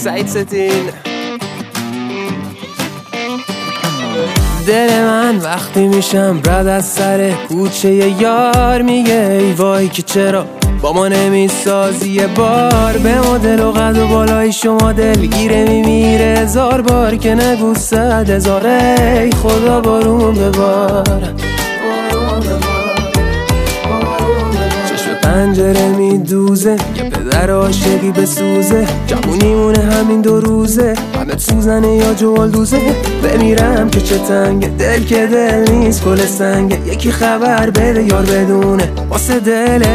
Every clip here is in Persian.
سعید ستین. دل من وقتی میشم رد از سر کوچه یار میگه ای وای که چرا با ما نمیسازی یه بار. به مدل و قد و بالای شما دلگیره میمیره 1000 بار که نگو 100,000. ای خدا بارون ببار، چشم پنجره میدوزه یه پدر عاشقی بسوزه. جوونیمونه همین 2 روزه، همه سوزنه یا جوالدوزه. بمیرم که چه تنگه، دل که دل نیست کل سنگه. یکی خبر بده یار بدونه واسه دلش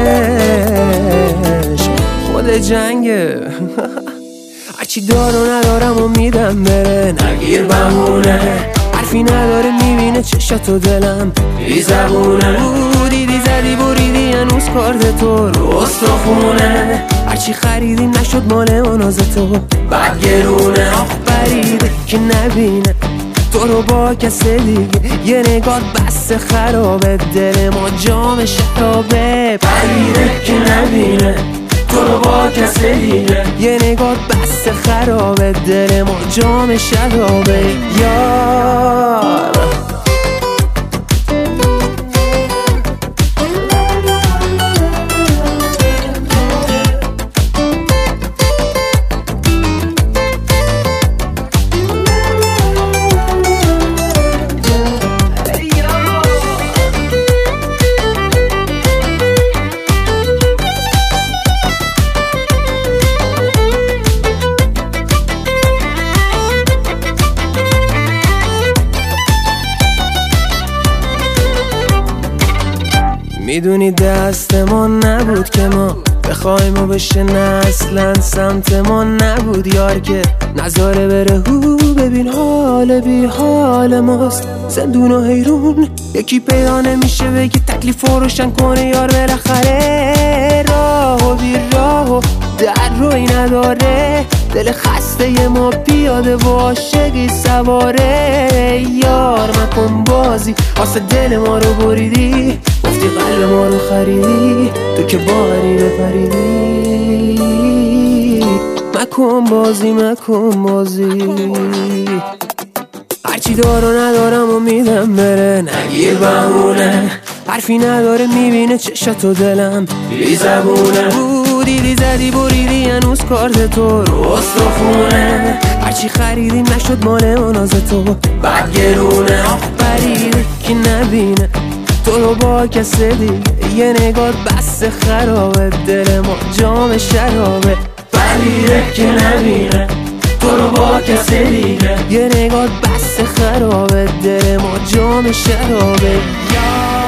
خود جنگه. هرچی دار و ندارم و میدم بره، نگیر بمونه. حرفی نداره میبینه چشاتو دلم بی زبونه. دیدی زدی بریدی هنوز کارد تو رو استخونه. هرچی خریدیم نشد مال اون از تو بعد گرونه. آخ بریده که نبینه تو رو با کس دیگه. یه نگاه بس خرابه، دل ما جام شرابه. بریده که نبینه تو رو با کس دیگه. یه نگاه بس خرابه، دل ما جام شرابه. یار میدونی دست ما نبود که ما بخوایم و بشه، نه اصلا سمت ما نبود یار که نظاره بره. ببین حال بی حال ماست، زندون و حیرون. یکی پیدا نمیشه بگی تکلیف روشن کنه یار. بالاخره راه و بی راه و در روی نداره. دل خسته ما پیاده و عاشقی سواره. یار مکن بازی واسه دل ما رو بریدی، گفتی قلب ما رو خریدی، تو که باوری بپریدی. مکن بازی مکن بازی. هرچی دار و ندارم و میدم بره، نگیر بمونه. حرفی نداره میبینه چشاتو دلم بی زبونه. دیدی زدی بریدی هنوز کارد تو رو استخونه. هرچی خریدیم نشد مال اون از تو بعد گرونه. آخ بریده که نبینه تو رو با کس دیگه. یه نگاه بس خرابه، دل ما جام شرابه. بریده که نبینه تو رو با کس دیگه. یه نگاه بس خرابه، دل ما جام شرابه.